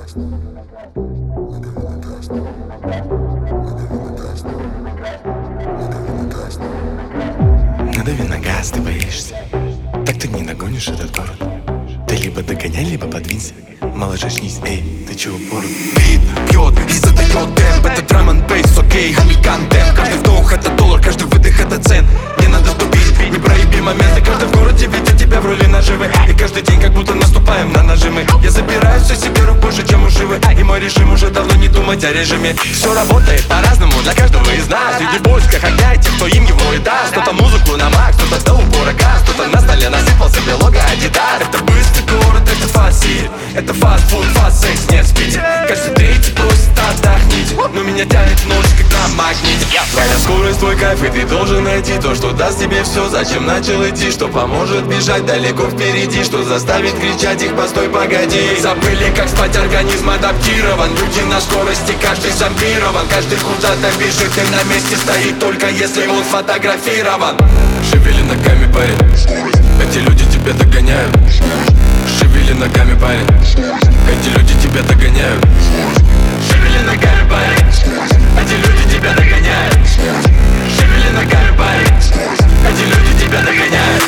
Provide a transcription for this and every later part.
Надави на газ, ты боишься. Так ты не догонишь этот город. Ты либо догоняй, либо подвинься. Малыш, очнись, эй, ты чего пору? Бит бьет и задает темп. Это драм н бейс, окей, хамикан темп. Каждый вдох это доллар, каждый выдох это цент. Не надо тупить, не проеби моменты. Каждый в городе видит тебя в роли наживы. И каждый день как будто наступаем на нажимы. Я забираю все себе рук больше, чем ушивы. И мой режим уже давно не думать о режиме. Все работает по-разному для каждого из нас. Среди поисках огня и тех, кто им его и даст. Кто-то музыку на макс, кто-то до упора газ. Кто-то на столе насыпал себе лого Адидас. Это быстрый город, это фастсид. Это фастфуд, фастсекс, нет спите. Каждый третий просит отдохните. Но меня тянет ночь, когда магнит. Твоя скорость, твой кайф, и ты должен найти то, что даст тебе все. Зачем начал идти, что поможет бежать далеко впереди. Что заставит кричать их, постой, погоди. Забыли, как спать, организм адаптирован. Люди на скорости, каждый зомбирован. Каждый куда-то бежит и на месте стоит, только если он сфотографирован. Шевели ногами, парень, эти люди тебя догоняют. Шевели ногами, парень, эти люди тебя догоняют. Шевели ногами, парень, эти люди тебя догоняют. Шевели ногами, парень, эти люди тебя догоняют.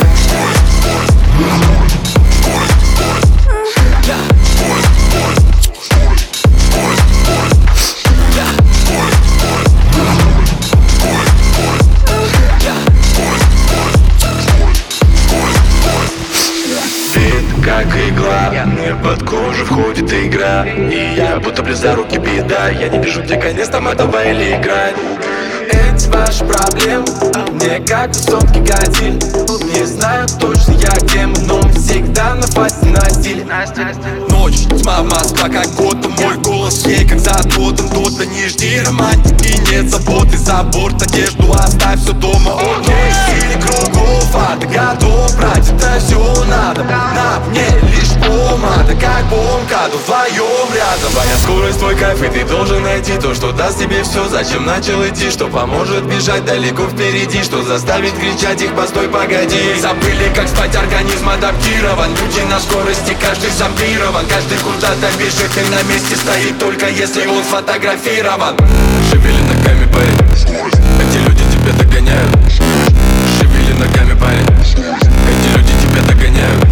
Как игла, мне под кожу входит игра. И я будто близоруки беда. Я не вижу, где конец там этого или играть. Эти ваши проблемы мне как высотки гадили. Не знаю точно я кем, но всегда на фасе на стиле. Ночь, тьма, Москва как Готэм. Мой голос ей как за тотем. То-то не жди романтики, нет заботы. Забор, одежду оставь все дома. Окей, стиль кругов, а ты готов брать, это все надо. На мне лишь помада, как бомбка, вдвоем рядом. Твоя скорость, твой кайф, и ты должен найти то, что даст тебе все. Зачем начал идти, что поможет бежать далеко впереди. Что заставит кричать их, постой, погоди. Забыли, как спать, организм адаптирован. Люди на скорости, каждый зомбирован. Каждый куда-то бежит и на месте стоит, только если он сфотографирован. Шевели ногами, парень, эти люди тебя догоняют. Шевели ногами, парень, эти люди тебя догоняют.